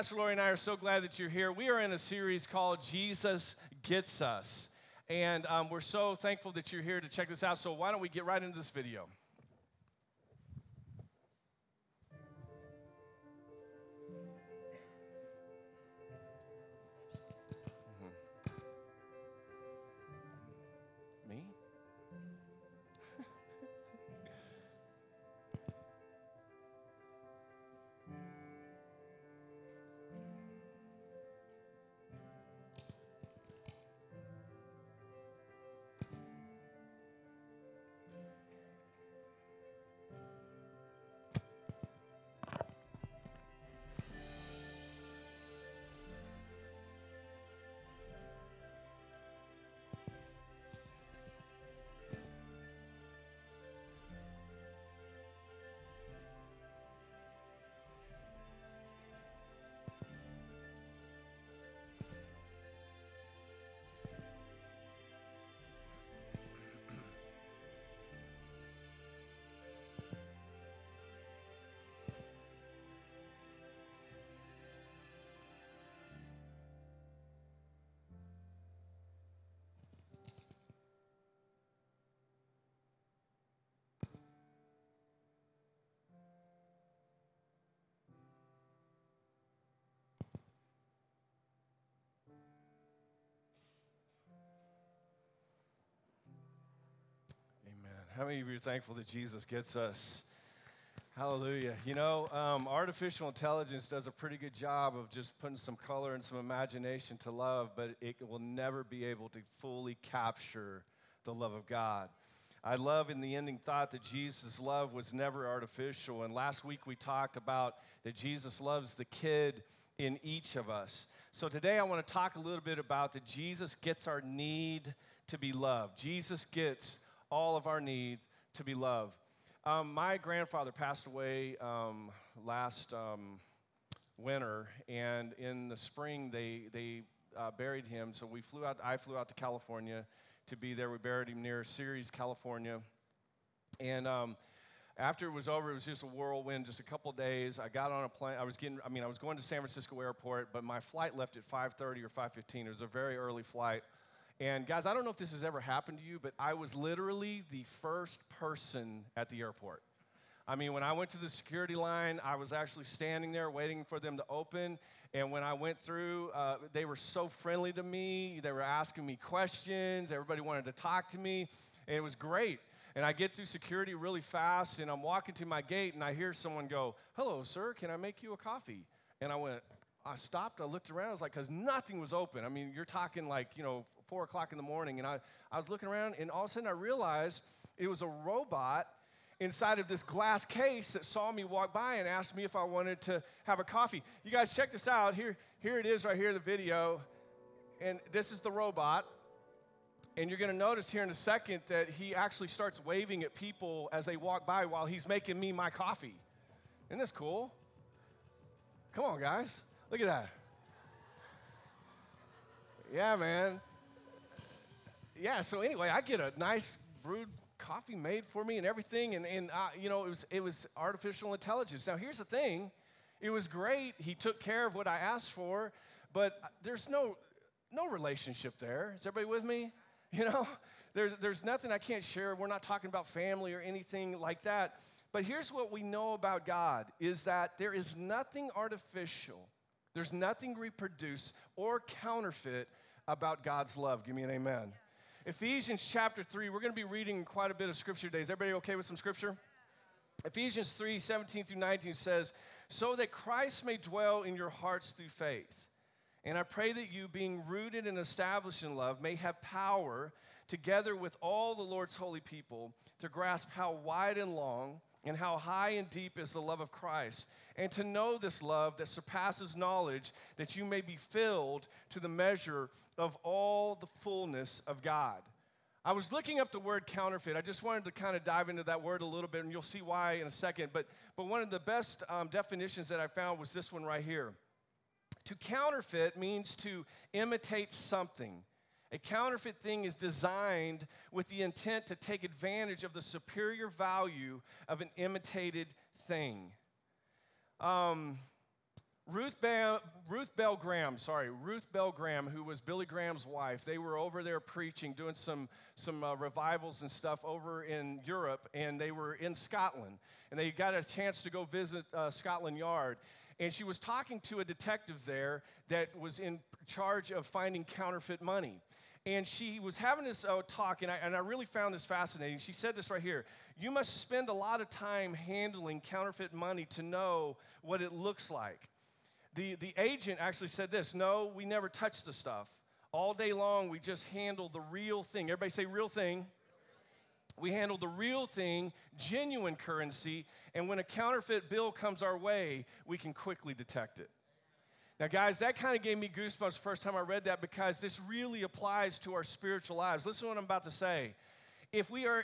Pastor Lori and I are so glad that you're here. We are in a series called Jesus Gets Us. And we're so thankful that you're here to check this out. So why don't we get right into this video? Me? Amen. How many of you are thankful that Jesus gets us? Hallelujah. You know, artificial intelligence does a pretty good job of just putting some color and some imagination to love, but it will never be able to fully capture the love of God. I love in the ending thought that Jesus' love was never artificial. And last week we talked about that Jesus loves the kid in each of us. So today I want to talk a little bit about that Jesus gets our need to be loved. Jesus gets all of our needs to be loved. My grandfather passed away last winter, and in the spring they buried him. So I flew out to California to be there. We buried him near Ceres, California. And after it was over, it was just a whirlwind, just a couple days. I got on a plane. I was going to San Francisco Airport, but my flight left at 5:30 or 5:15. It was a very early flight. And guys, I don't know if this has ever happened to you, but I was literally the first person at the airport. I mean, when I went to the security line, I was actually standing there waiting for them to open. And when I went through, they were so friendly to me. They were asking me questions. Everybody wanted to talk to me. And it was great. And I get through security really fast, and I'm walking to my gate, and I hear someone go, "Hello, sir, can I make you a coffee?" And I stopped, I looked around, I was like, because nothing was open. I mean, you're talking like, 4 o'clock in the morning, and I was looking around, and all of a sudden I realized it was a robot inside of this glass case that saw me walk by and asked me if I wanted to have a coffee. You guys, check this out. Here it is right here, the video, and this is the robot. And you're going to notice here in a second that he actually starts waving at people as they walk by while he's making me my coffee. Isn't this cool? Come on, guys. Look at that. Yeah, man. Yeah, so anyway, I get a nice brewed coffee made for me and everything, and it was artificial intelligence. Now, here's the thing. It was great. He took care of what I asked for, but there's no relationship there. Is everybody with me? There's nothing I can't share. We're not talking about family or anything like that. But here's what we know about God, is that there is nothing artificial, there's nothing reproduced or counterfeit about God's love. Give me an amen. Ephesians chapter 3, we're going to be reading quite a bit of scripture today. Is everybody okay with some scripture? Ephesians 3, 17 through 19 says, "So that Christ may dwell in your hearts through faith. And I pray that you, being rooted and established in love, may have power, together with all the Lord's holy people, to grasp how wide and long and how high and deep is the love of Christ, and to know this love that surpasses knowledge, that you may be filled to the measure of all the fullness of God." I was looking up the word counterfeit. I just wanted to kind of dive into that word a little bit, and you'll see why in a second. But one of the best definitions that I found was this one right here. To counterfeit means to imitate something. A counterfeit thing is designed with the intent to take advantage of the superior value of an imitated thing. Ruth Bell Graham, who was Billy Graham's wife, they were over there preaching, doing some revivals and stuff over in Europe, and they were in Scotland. And they got a chance to go visit Scotland Yard. And she was talking to a detective there that was in charge of finding counterfeit money. And she was having this talk, and I really found this fascinating. She said this right here: you must spend a lot of time handling counterfeit money to know what it looks like. The agent actually said this: no, we never touch the stuff. All day long, we just handle the real thing. Everybody say real thing. We handle the real thing, genuine currency, and when a counterfeit bill comes our way, we can quickly detect it. Now, guys, that kind of gave me goosebumps the first time I read that, because this really applies to our spiritual lives. Listen to what I'm about to say. If we are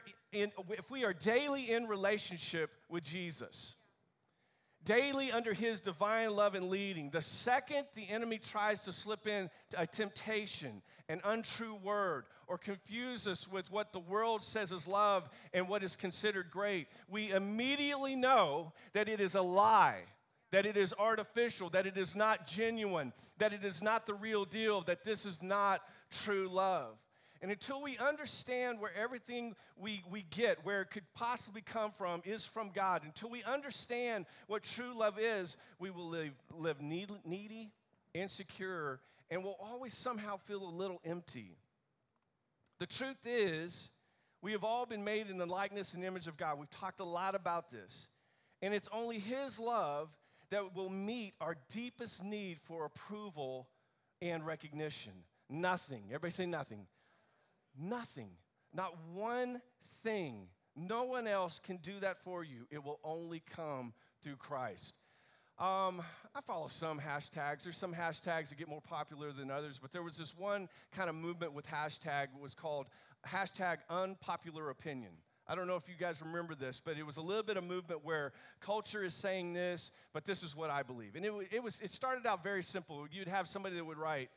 daily in relationship with Jesus, daily under his divine love and leading, the second the enemy tries to slip in a temptation, an untrue word, or confuse us with what the world says is love and what is considered great, we immediately know that it is a lie, that it is artificial, that it is not genuine, that it is not the real deal, that this is not true love. And until we understand where everything we get, where it could possibly come from, is from God, until we understand what true love is, we will live needy, insecure, and will always somehow feel a little empty. The truth is, we have all been made in the likeness and image of God. We've talked a lot about this. And it's only his love that will meet our deepest need for approval and recognition. Nothing. Everybody say nothing. Nothing. Not one thing. No one else can do that for you. It will only come through Christ. I follow some hashtags. There's some hashtags that get more popular than others, but there was this one kind of movement with hashtag. It was called hashtag unpopular opinion. I don't know if you guys remember this, but it was a little bit of movement where culture is saying this, but this is what I believe. And it started out very simple. You'd have somebody that would write,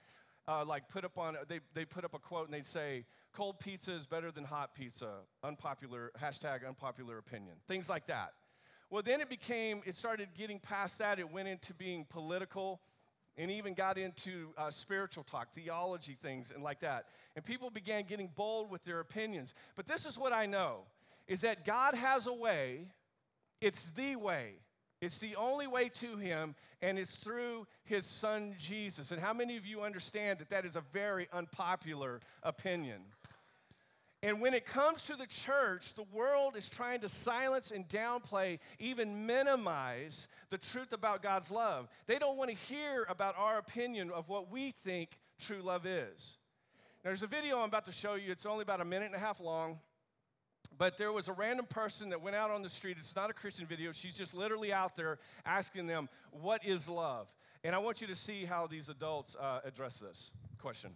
they put up a quote and they'd say, cold pizza is better than hot pizza, hashtag unpopular opinion, things like that. Well, then it started getting past that. It went into being political and even got into spiritual talk, theology things and like that. And people began getting bold with their opinions. But this is what I know, is that God has a way. It's the way. It's the only way to him, and it's through his son, Jesus. And how many of you understand that that is a very unpopular opinion? And when it comes to the church, the world is trying to silence and downplay, even minimize the truth about God's love. They don't want to hear about our opinion of what we think true love is. There's a video I'm about to show you. It's only about 1.5 minutes long. But there was a random person that went out on the street. It's not a Christian video. She's just literally out there asking them, what is love? And I want you to see how these adults address this question.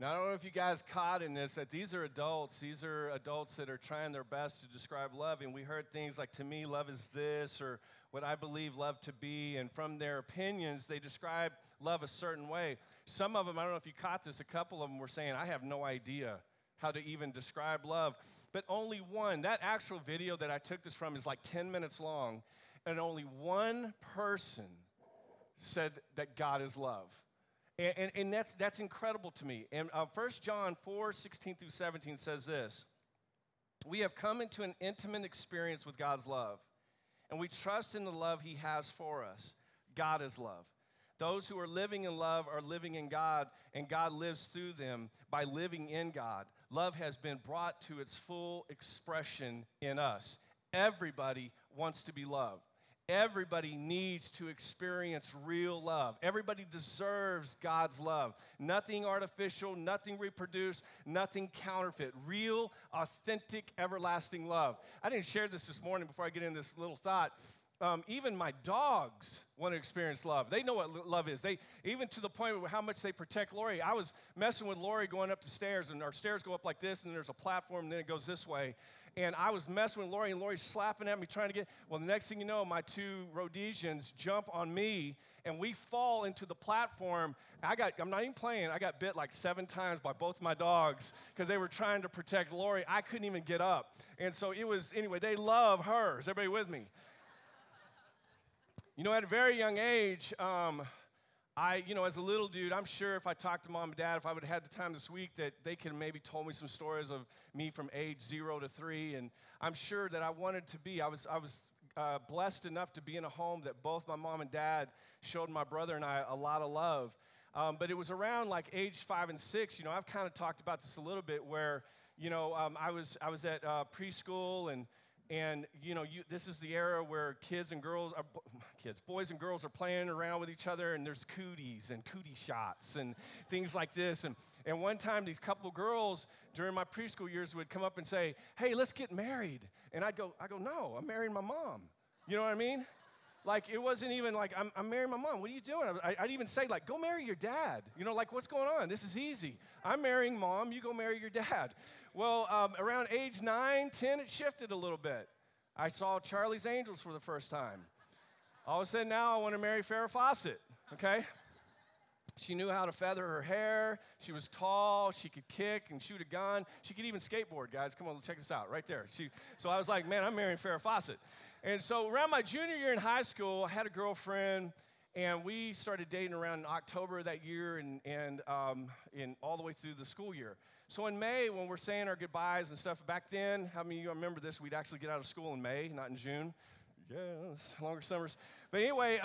Now, I don't know if you guys caught in this, that these are adults. These are adults that are trying their best to describe love. And we heard things like, to me, love is this, or what I believe love to be. And from their opinions, they describe love a certain way. Some of them, I don't know if you caught this, a couple of them were saying, I have no idea how to even describe love. But only one, that actual video that I took this from is like 10 minutes long. And only one person said that God is love. And that's incredible to me. And 1 John 4:16-17 says this: we have come into an intimate experience with God's love, and we trust in the love he has for us. God is love. Those who are living in love are living in God, and God lives through them by living in God. Love has been brought to its full expression in us. Everybody wants to be loved. Everybody needs to experience real love. Everybody deserves God's love. Nothing artificial, nothing reproduced, nothing counterfeit. Real, authentic, everlasting love. I didn't share this morning before I get into this little thought. Even my dogs want to experience love. They know what love is. They even to the point of how much they protect Lori. I was messing with Lori going up the stairs, and our stairs go up like this, and there's a platform, and then it goes this way. And I was messing with Lori, and Lori's slapping at me, trying to get, well, the next thing you know, my two Rhodesians jump on me, and we fall into the platform. I'm not even playing, I got bit like 7 times by both my dogs because they were trying to protect Lori. I couldn't even get up. And so it was, anyway, they love her. Is everybody with me? You know, at a very young age, as a little dude, I'm sure if I talked to mom and dad, if I would have had the time this week, that they could have maybe told me some stories of me from age 0 to 3. And I'm sure that I wanted to be. I was blessed enough to be in a home that both my mom and dad showed my brother and I a lot of love. But it was around like age 5 and 6. You know, I've kind of talked about this a little bit, where I was at preschool and this is the era where boys and girls are playing around with each other, and there's cooties and cootie shots and things like this. And one time, these couple girls during my preschool years would come up and say, "Hey, let's get married." And I go, "No, I'm marrying my mom." You know what I mean? Like, it wasn't even like, I'm marrying my mom. What are you doing? I'd even say, like, go marry your dad. You know, like, what's going on? This is easy. I'm marrying mom. You go marry your dad. Well, around age 9, 10, it shifted a little bit. I saw Charlie's Angels for the first time. All of a sudden, now I want to marry Farrah Fawcett, okay? She knew how to feather her hair. She was tall. She could kick and shoot a gun. She could even skateboard, guys. Come on, check this out right there. So I was like, man, I'm marrying Farrah Fawcett. And so around my junior year in high school, I had a girlfriend, and we started dating around October of that year and all the way through the school year. So in May, when we're saying our goodbyes and stuff, back then, how many of you remember this? We'd actually get out of school in May, not in June. Yes, longer summers. But anyway,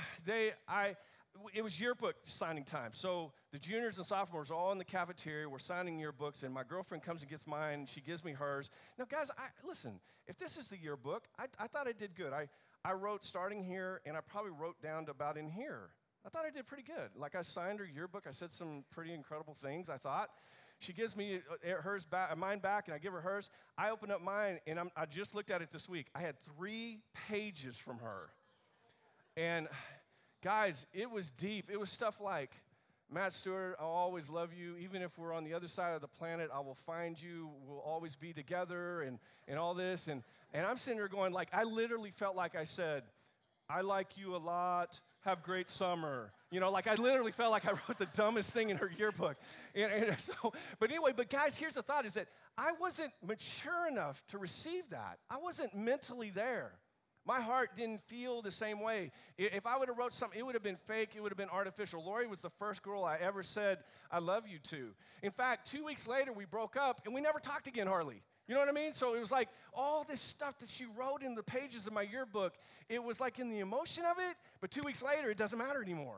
it was yearbook signing time. So the juniors and sophomores are all in the cafeteria. We're signing yearbooks, and my girlfriend comes and gets mine. She gives me hers. Now, guys, listen, if this is the yearbook, I thought I did good. I wrote starting here, and I probably wrote down to about in here. I thought I did pretty good. Like, I signed her yearbook. I said some pretty incredible things, I thought. She gives me mine back, and I give her hers. I open up mine, and I just looked at it this week. I had 3 pages from her. And, guys, it was deep. It was stuff like, Matt Stewart, I'll always love you. Even if we're on the other side of the planet, I will find you. We'll always be together, and all this. And I'm sitting there going, like, I literally felt like I said, I like you a lot. Have great summer. You know, like, I literally felt like I wrote the dumbest thing in her yearbook. But guys, here's the thought, is that I wasn't mature enough to receive that. I wasn't mentally there. My heart didn't feel the same way. If I would have wrote something, it would have been fake. It would have been artificial. Lori was the first girl I ever said, I love you to. In fact, 2 weeks later, we broke up, and we never talked again hardly. You know what I mean? So it was like all this stuff that she wrote in the pages of my yearbook, it was like in the emotion of it, but 2 weeks later, it doesn't matter anymore.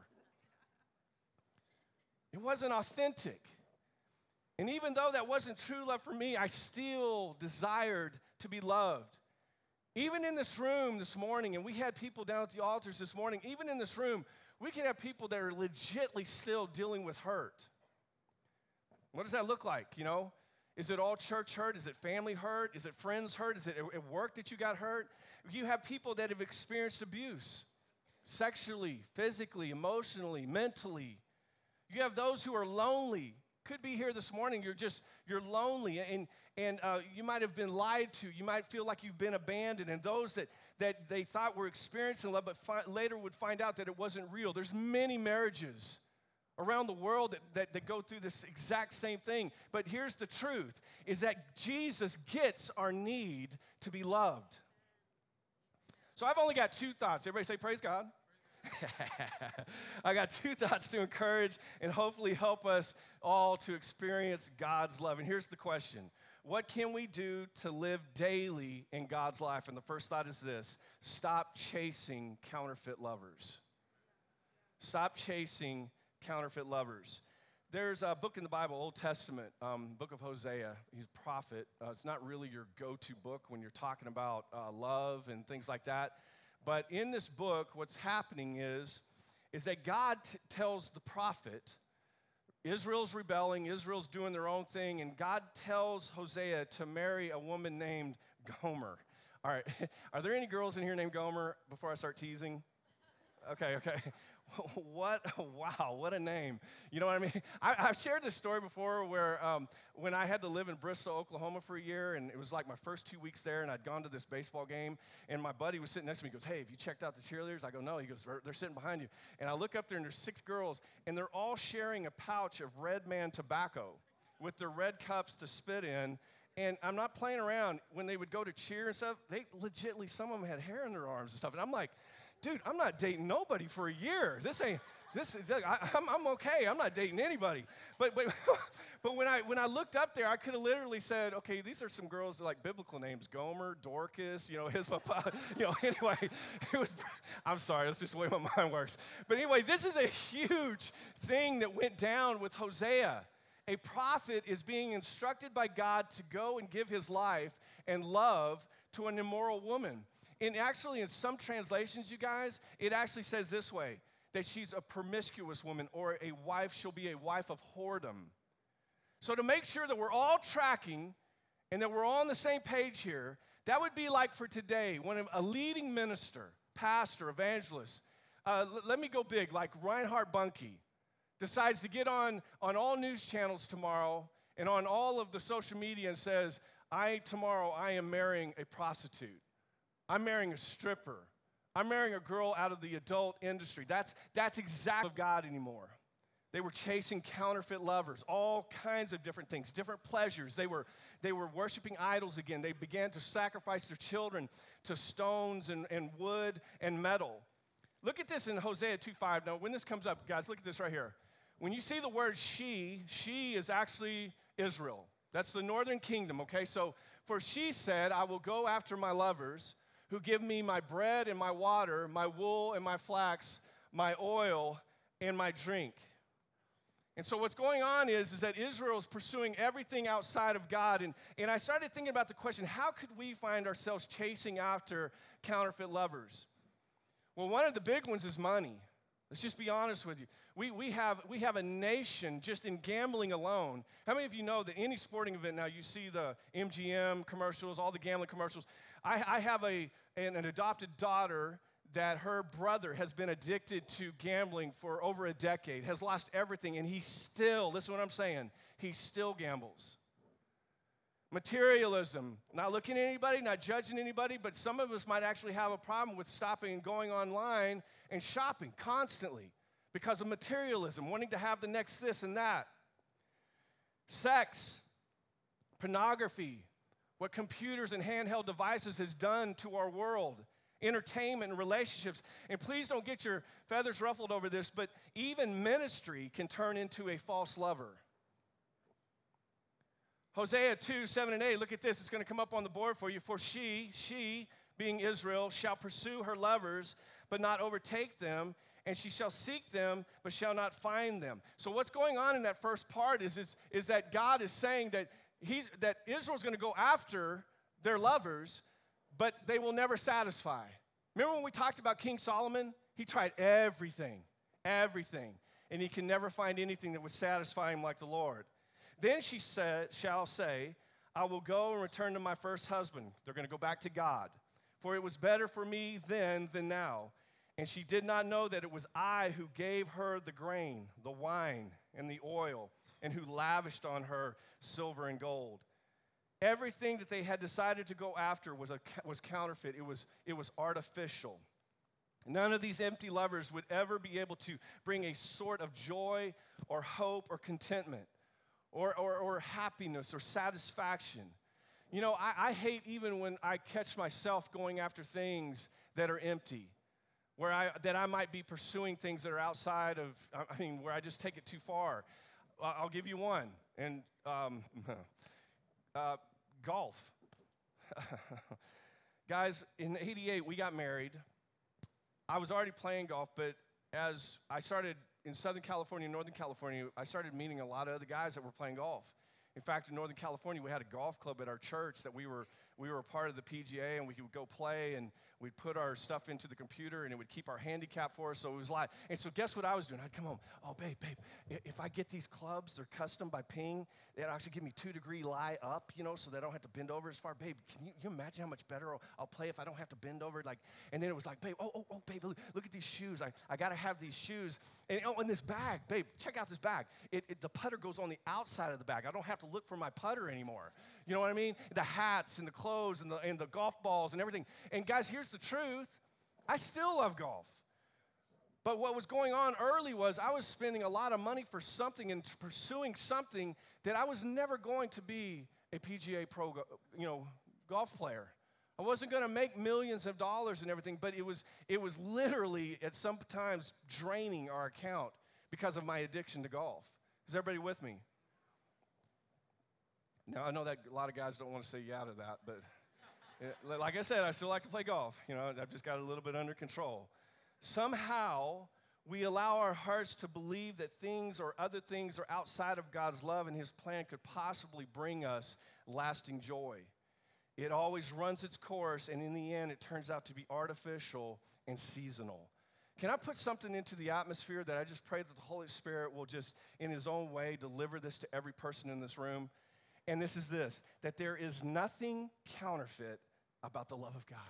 It wasn't authentic. And even though that wasn't true love for me, I still desired to be loved. Even in this room this morning, and we had people down at the altars this morning, even in this room, we can have people that are legitimately still dealing with hurt. What does that look like, you know? Is it all church hurt? Is it family hurt? Is it friends hurt? Is it at work that you got hurt? You have people that have experienced abuse, sexually, physically, emotionally, mentally. You have those who are lonely could be here this morning. You're lonely, and you might have been lied to. You might feel like you've been abandoned, and those that they thought were experiencing love, but later would find out that it wasn't real. There's many marriages around the world that go through this exact same thing. But here's the truth, is that Jesus gets our need to be loved. So I've only got two thoughts. Everybody say, praise God. I got two thoughts to encourage and hopefully help us all to experience God's love. And here's the question. What can we do to live daily in God's life? And the first thought is this: stop chasing counterfeit lovers. Stop chasing counterfeit lovers. There's a book in the Bible, Old Testament, book of Hosea. He's a prophet. It's not really your go-to book when you're talking about love and things like that. But in this book, what's happening is that God tells the prophet, Israel's rebelling, Israel's doing their own thing, and God tells Hosea to marry a woman named Gomer. All right, are there any girls in here named Gomer before I start teasing? Okay. Wow, what a name. You know what I mean? I've shared this story before where when I had to live in Bristol, Oklahoma for a year, and it was like my first 2 weeks there, and I'd gone to this baseball game, and my buddy was sitting next to me. He goes, hey, have you checked out the cheerleaders? I go, no. He goes, they're sitting behind you. And I look up there, and there's 6 girls, and they're all sharing a pouch of Red Man tobacco with their red cups to spit in. And I'm not playing around. When they would go to cheer and stuff, they legitimately, some of them had hair in their arms and stuff. And I'm like, dude, I'm not dating nobody for a year. I'm okay. I'm not dating anybody. But when I looked up there, I could have literally said, okay, these are some girls like biblical names: Gomer, Dorcas, his papa. Anyway, I'm sorry, that's just the way my mind works. But anyway, this is a huge thing that went down with Hosea. A prophet is being instructed by God to go and give his life and love to an immoral woman. And actually, in some translations, you guys, it actually says this way, that she's a promiscuous woman, or a wife, she'll be a wife of whoredom. So to make sure that we're all tracking and that we're all on the same page here, that would be like for today, when a leading minister, pastor, evangelist, let me go big, like Reinhard Bonnke, decides to get on all news channels tomorrow and on all of the social media and says, tomorrow I am marrying a prostitute. I'm marrying a stripper. I'm marrying a girl out of the adult industry. That's exactly of God anymore. They were chasing counterfeit lovers, all kinds of different things, different pleasures. They were worshiping idols again. They began to sacrifice their children to stones and wood and metal. Look at this in Hosea 2:5. Now, when this comes up, guys, look at this right here. When you see the word she is actually Israel. That's the northern kingdom, okay? So, for she said, I will go after my lovers, who give me my bread and my water, my wool and my flax, my oil and my drink. And so what's going on is that Israel is pursuing everything outside of God. And I started thinking about the question, how could we find ourselves chasing after counterfeit lovers? Well, one of the big ones is money. Let's just be honest with you. We have a nation just in gambling alone. How many of you know that any sporting event now, you see the MGM commercials, all the gambling commercials. I have an adopted daughter that her brother has been addicted to gambling for over a decade, has lost everything, and he still, listen to what I'm saying, he still gambles. Materialism, not looking at anybody, not judging anybody, but some of us might actually have a problem with stopping and going online and shopping constantly because of materialism, wanting to have the next this and that. Sex, pornography, what computers and handheld devices has done to our world, entertainment and relationships. And please don't get your feathers ruffled over this, but even ministry can turn into a false lover. Hosea 2:7-8, look at this. It's going to come up on the board for you. For she, being Israel, shall pursue her lovers, but not overtake them, and she shall seek them, but shall not find them. So what's going on in that first part is that God is saying that Israel's going to go after their lovers, but they will never satisfy. Remember when we talked about King Solomon? He tried everything, and he can never find anything that would satisfy him like the Lord. Then she shall say, I will go and return to my first husband. They're going to go back to God. For it was better for me then than now. And she did not know that it was I who gave her the grain, the wine, and the oil, and who lavished on her silver and gold. Everything that they had decided to go after was counterfeit. It was artificial. None of these empty lovers would ever be able to bring a sort of joy or hope or contentment or happiness or satisfaction. You know, I hate even when I catch myself going after things that are empty, that I might be pursuing things that are outside of, where I just take it too far. I'll give you one, and golf. Guys, in '88, we got married. I was already playing golf, but as I started in Southern California, Northern California, I started meeting a lot of other guys that were playing golf. In fact, in Northern California, we had a golf club at our church that we were a part of the PGA, and we would go play, and we'd put our stuff into the computer, and it would keep our handicap for us, so it was live. And so guess what I was doing? I'd come home. Oh, babe, if I get these clubs, they're custom by Ping. They'd actually give me 2-degree lie up, so they don't have to bend over as far. Babe, can you imagine how much better I'll play if I don't have to bend over? And then it was like, babe, babe, look at these shoes. I got to have these shoes. And in this bag, babe, check out this bag. The putter goes on the outside of the bag. I don't have to look for my putter anymore. You know what I mean? The hats and the clothes and the golf balls and everything. And guys, here's the truth. I still love golf. But what was going on early was I was spending a lot of money for something and pursuing something that I was never going to be a PGA pro, golf player. I wasn't going to make millions of dollars and everything, but it was literally at some times draining our account because of my addiction to golf. Is everybody with me? Now, I know that a lot of guys don't want to say yeah to that, but like I said, I still like to play golf. I've just got a little bit under control. Somehow, we allow our hearts to believe that things or other things are outside of God's love and His plan could possibly bring us lasting joy. It always runs its course, and in the end, it turns out to be artificial and seasonal. Can I put something into the atmosphere that I just pray that the Holy Spirit will just, in His own way, deliver this to every person in this room? And this is this, that there is nothing counterfeit about the love of God.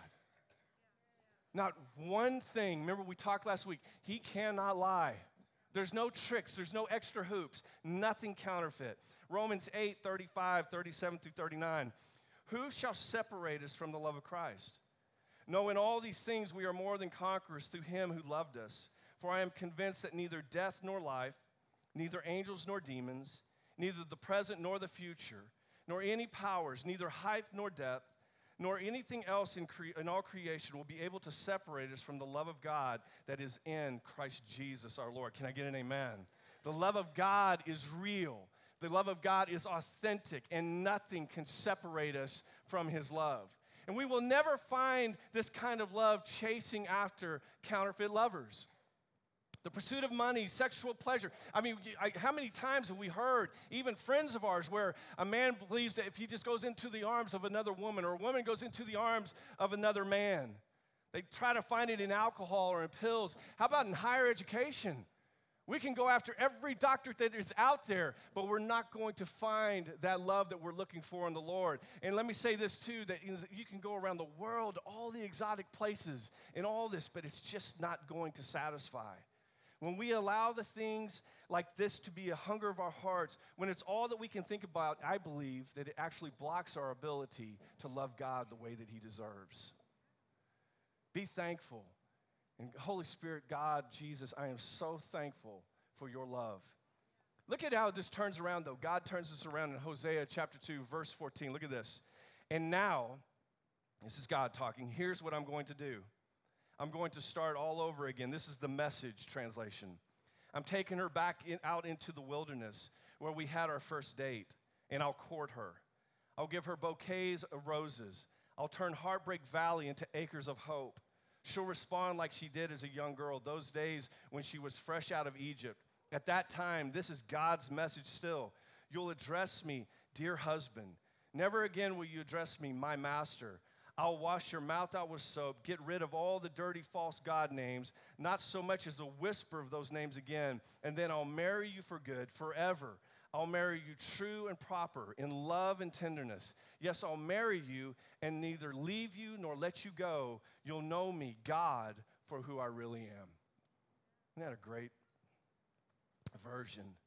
Not one thing. Remember, we talked last week. He cannot lie. There's no tricks. There's no extra hoops. Nothing counterfeit. Romans 8, 35, 37 through 39. Who shall separate us from the love of Christ? No, in all these things we are more than conquerors through Him who loved us. For I am convinced that neither death nor life, neither angels nor demons, neither the present nor the future, nor any powers, neither height nor depth, nor anything else in all creation will be able to separate us from the love of God that is in Christ Jesus our Lord. Can I get an amen? The love of God is real. The love of God is authentic, and nothing can separate us from His love. And we will never find this kind of love chasing after counterfeit lovers. The pursuit of money, sexual pleasure. How many times have we heard, even friends of ours, where a man believes that if he just goes into the arms of another woman, or a woman goes into the arms of another man, they try to find it in alcohol or in pills. How about in higher education? We can go after every doctorate that is out there, but we're not going to find that love that we're looking for in the Lord. And let me say this too, that you can go around the world, all the exotic places and all this, but it's just not going to satisfy. When we allow the things like this to be a hunger of our hearts, when it's all that we can think about, I believe that it actually blocks our ability to love God the way that He deserves. Be thankful. And Holy Spirit, God, Jesus, I am so thankful for your love. Look at how this turns around, though. God turns this around in Hosea chapter 2, verse 14. Look at this. And now, this is God talking, here's what I'm going to do. I'm going to start all over again. This is the Message translation. I'm taking her back out into the wilderness where we had our first date, and I'll court her. I'll give her bouquets of roses. I'll turn Heartbreak Valley into acres of hope. She'll respond like she did as a young girl, those days when she was fresh out of Egypt. At that time, this is God's message still. You'll address me, dear husband. Never again will you address me, my master. I'll wash your mouth out with soap, get rid of all the dirty false God names, not so much as a whisper of those names again, and then I'll marry you for good, forever. I'll marry you true and proper, in love and tenderness. Yes, I'll marry you and neither leave you nor let you go. You'll know me, God, for who I really am. Isn't that a great version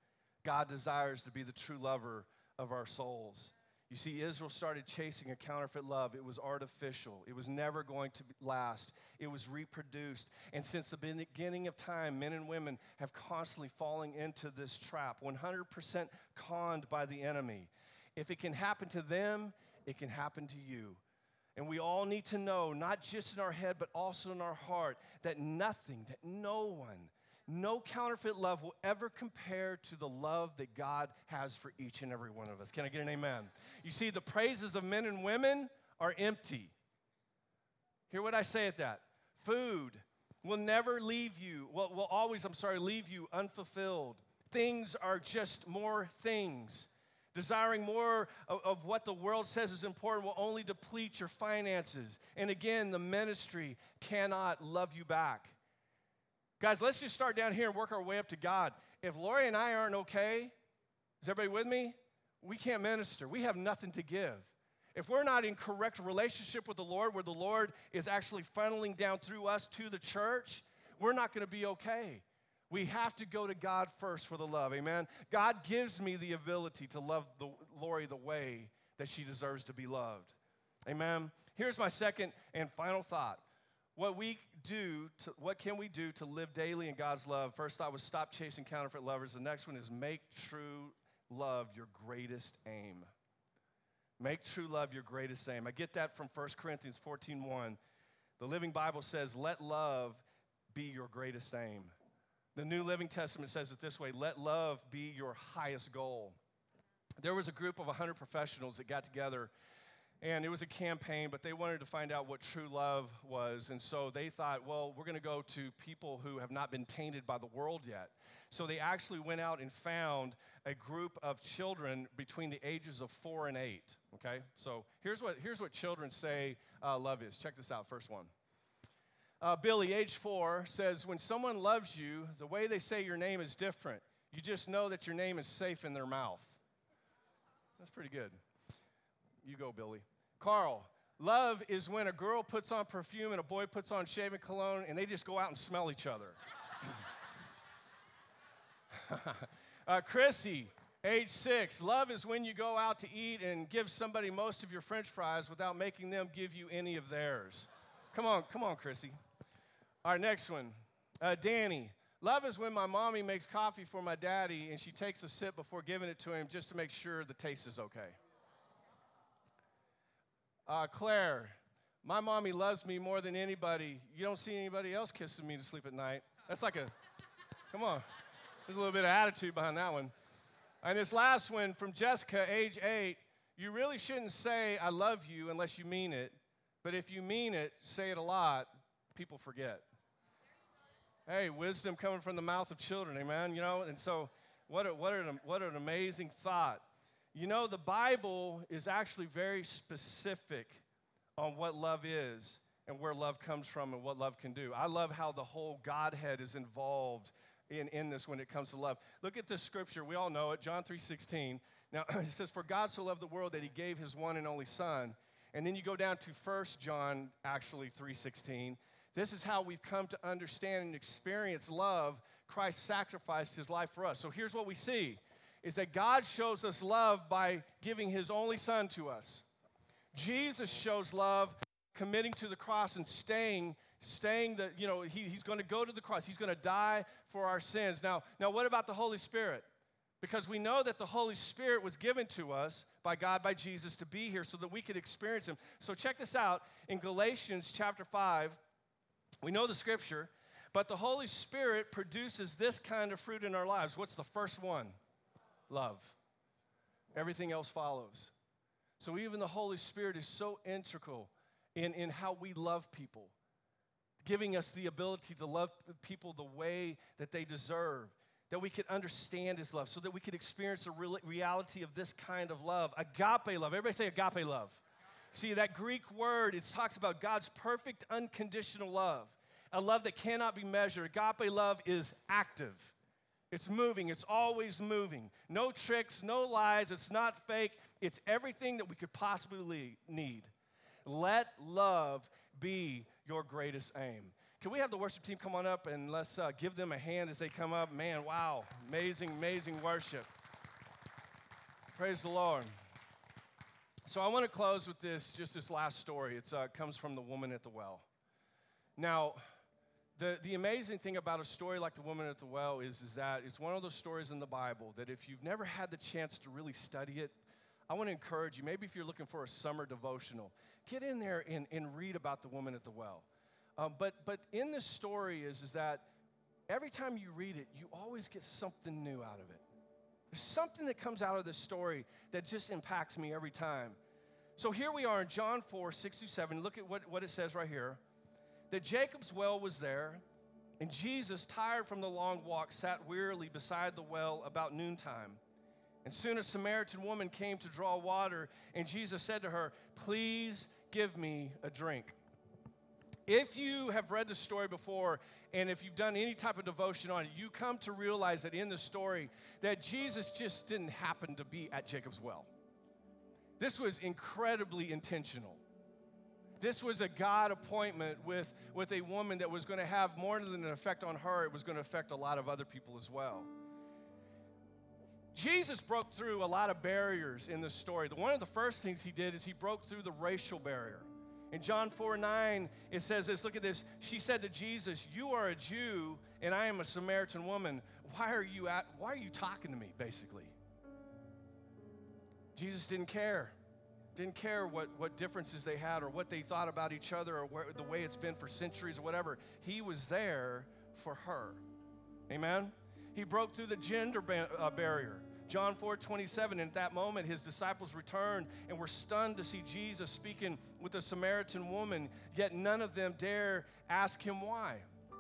God desires to be the true lover of our souls. You see, Israel started chasing a counterfeit love. It was artificial. It was never going to last. It was reproduced. And since the beginning of time, men and women have constantly fallen into this trap, 100% conned by the enemy. If it can happen to them, it can happen to you. And we all need to know, not just in our head, but also in our heart, that nothing, that no one, no counterfeit love will ever compare to the love that God has for each and every one of us. Can I get an amen? You see, the praises of men and women are empty. Hear what I say at that. Food will never leave you, will always, leave you unfulfilled. Things are just more things. Desiring more of what the world says is important will only deplete your finances. And again, the ministry cannot love you back. Guys, let's just start down here and work our way up to God. If Lori and I aren't okay, is everybody with me? We can't minister. We have nothing to give. If we're not in correct relationship with the Lord, where the Lord is actually funneling down through us to the church, we're not going to be okay. We have to go to God first for the love, amen? God gives me the ability to love Lori the way that she deserves to be loved, amen? Here's my second and final thought. What can we do to live daily in God's love? First thought was stop chasing counterfeit lovers. The next one is make true love your greatest aim. Make true love your greatest aim. I get that from 1 Corinthians 14:1. The Living Bible says, let love be your greatest aim. The New Living Testament says it this way, let love be your highest goal. There was a group of 100 professionals that got together, and it was a campaign, but they wanted to find out what true love was. And so they thought, well, we're going to go to people who have not been tainted by the world yet. So they actually went out and found a group of children between the ages of 4 and 8, okay? So here's what children say love is. Check this out, first one. Billy, age 4, says, when someone loves you, the way they say your name is different. You just know that your name is safe in their mouth. That's pretty good. You go, Billy. Carl, love is when a girl puts on perfume and a boy puts on shaving cologne and they just go out and smell each other. Chrissy, age 6, love is when you go out to eat and give somebody most of your French fries without making them give you any of theirs. Come on, Chrissy. All right, next one. Danny, love is when my mommy makes coffee for my daddy and she takes a sip before giving it to him just to make sure the taste is okay. Claire, my mommy loves me more than anybody. You don't see anybody else kissing me to sleep at night. That's like come on. There's a little bit of attitude behind that one. And this last one from Jessica, age 8, you really shouldn't say I love you unless you mean it. But if you mean it, say it a lot, people forget. Hey, wisdom coming from the mouth of children, amen? You know, and so what an amazing thought. You know, the Bible is actually very specific on what love is and where love comes from and what love can do. I love how the whole Godhead is involved in this when it comes to love. Look at this scripture. We all know it, John 3:16. Now, it says, for God so loved the world that he gave his one and only son. And then you go down to 1 John, actually, 3:16. This is how we've come to understand and experience love. Christ sacrificed his life for us. So here's what we see, is that God shows us love by giving his only son to us. Jesus shows love committing to the cross and staying he's going to go to the cross. He's going to die for our sins. Now, what about the Holy Spirit? Because we know that the Holy Spirit was given to us by God, by Jesus, to be here so that we could experience him. So check this out. In Galatians chapter 5, we know the scripture, but the Holy Spirit produces this kind of fruit in our lives. What's the first one? Love. Everything else follows. So even the Holy Spirit is so integral in how we love people, giving us the ability to love people the way that they deserve, that we could understand his love, so that we could experience the reality of this kind of love. Agape love. Everybody say agape love. See, that Greek word, it talks about God's perfect, unconditional love, a love that cannot be measured. Agape love is active. It's moving. It's always moving. No tricks, no lies. It's not fake. It's everything that we could possibly need. Let love be your greatest aim. Can we have the worship team come on up and let's give them a hand as they come up? Man, wow, amazing, amazing worship. Praise the Lord. So I want to close with this last story. It comes from the woman at the well. Now, the amazing thing about a story like the woman at the well is that it's one of those stories in the Bible that if you've never had the chance to really study it, I want to encourage you, maybe if you're looking for a summer devotional, get in there and read about the woman at the well. But in this story is that every time you read it, you always get something new out of it. There's something that comes out of this story that just impacts me every time. So here we are in John 4, 6-7. Look at what it says right here. That Jacob's well was there, and Jesus, tired from the long walk, sat wearily beside the well about noontime. And soon a Samaritan woman came to draw water, and Jesus said to her, "Please give me a drink." If you have read the story before, and if you've done any type of devotion on it, you come to realize that in the story that Jesus just didn't happen to be at Jacob's well. This was incredibly intentional. This was a God appointment with a woman that was going to have more than an effect on her. It was going to affect a lot of other people as well. Jesus broke through a lot of barriers in this story. One of the first things he did is he broke through the racial barrier. In John 4:9, it says this, look at this. She said to Jesus, "You are a Jew, and I am a Samaritan woman. Why are you talking to me," basically? Jesus didn't care. Didn't care what differences they had or what they thought about each other or the way it's been for centuries or whatever. He was there for her. Amen? He broke through the gender barrier. John 4:27, and at that moment, his disciples returned and were stunned to see Jesus speaking with a Samaritan woman, yet none of them dare ask him why.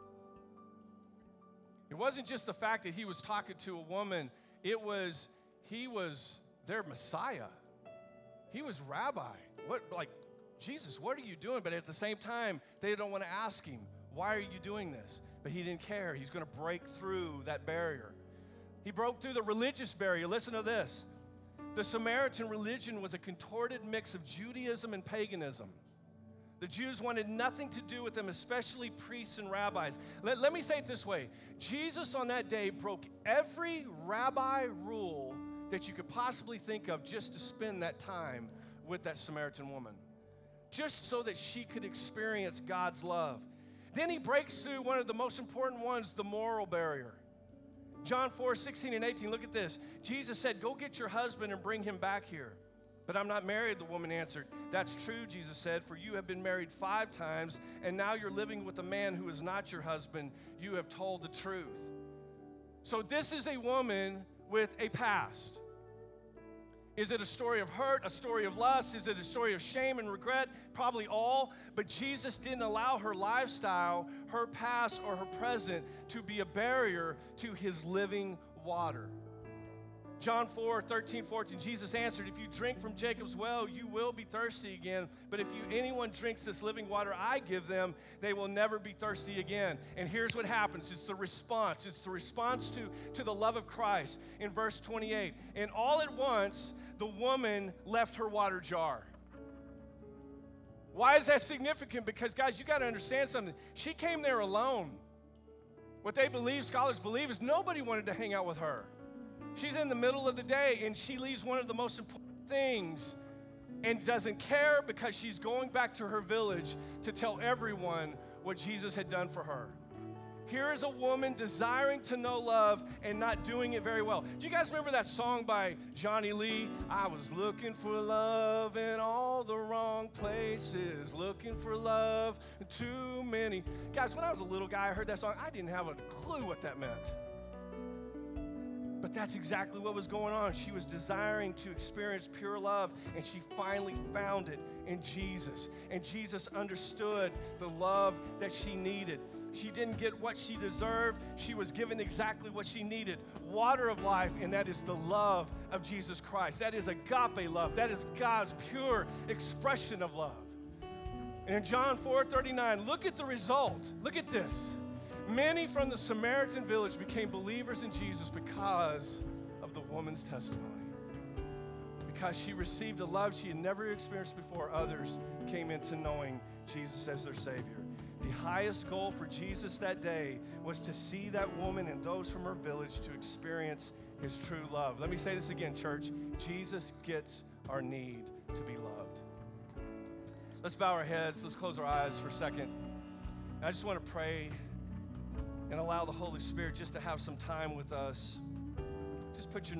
It wasn't just the fact that he was talking to a woman. He was their Messiah. He was Rabbi. Jesus, what are you doing? But at the same time, they don't want to ask him, why are you doing this? But he didn't care. He's going to break through that barrier. He broke through the religious barrier. Listen to this. The Samaritan religion was a contorted mix of Judaism and paganism. The Jews wanted nothing to do with them, especially priests and rabbis. Let me say it this way. Jesus on that day broke every rabbi rule that you could possibly think of just to spend that time with that Samaritan woman, just so that she could experience God's love. Then he breaks through one of the most important ones, the moral barrier. John 4:16-18, look at this. Jesus said, "Go get your husband and bring him back here." "But I'm not married," the woman answered. "That's true," Jesus said, "for you have been married 5 times, and now you're living with a man who is not your husband. You have told the truth." So this is a woman with a past. Is it a story of hurt, a story of lust? Is it a story of shame and regret? Probably all. But Jesus didn't allow her lifestyle, her past, or her present to be a barrier to his living water. John 4:13-14, Jesus answered, "If you drink from Jacob's well, you will be thirsty again. But if anyone drinks this living water I give them, they will never be thirsty again." And here's what happens. It's the response. It's the response to the love of Christ. In verse 28, and all at once, the woman left her water jar. Why is that significant? Because, guys, you got to understand something. She came there alone. What scholars believe, is nobody wanted to hang out with her. She's in the middle of the day, and she leaves one of the most important things and doesn't care because she's going back to her village to tell everyone what Jesus had done for her. Here is a woman desiring to know love and not doing it very well. Do you guys remember that song by Johnny Lee? "I was looking for love in all the wrong places, looking for love in too many." Guys, when I was a little guy, I heard that song. I didn't have a clue what that meant. But that's exactly what was going on. She was desiring to experience pure love, and she finally found it in Jesus. And Jesus understood the love that she needed. She didn't get what she deserved. She was given exactly what she needed. Water of life, and that is the love of Jesus Christ. That is agape love. That is God's pure expression of love. And in John 4:39, look at the result. Look at this. Many from the Samaritan village became believers in Jesus because of the woman's testimony. Because she received a love she had never experienced before, others came into knowing Jesus as their Savior. The highest goal for Jesus that day was to see that woman and those from her village to experience His true love. Let me say this again, church. Jesus gets our need to be loved. Let's bow our heads. Let's close our eyes for a second. I just want to pray and allow the Holy Spirit just to have some time with us. Just put your